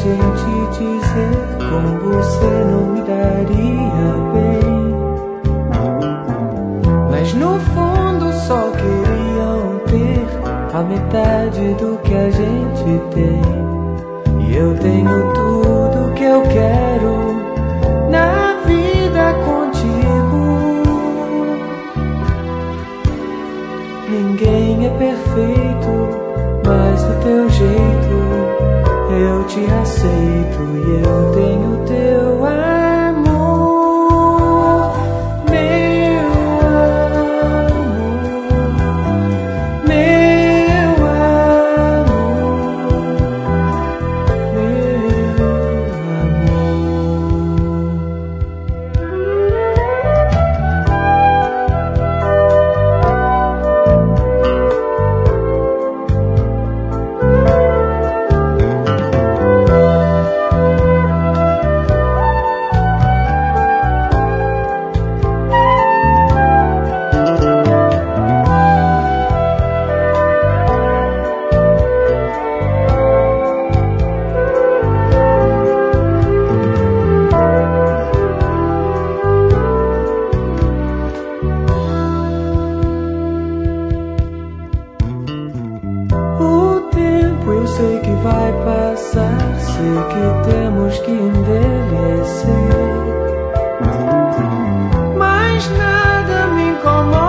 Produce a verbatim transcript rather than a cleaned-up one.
gente dizer com você não me daria bem, mas no fundo só queriam ter a metade do que a gente tem. E eu tenho tudo que eu quero na vida contigo. Ninguém é perfeito, mas do teu jeito eu te aceito e eu tenho teu amor, meu amor, meu amor, meu eu sei que vai passar, sei que temos que envelhecer, mas nada me incomoda.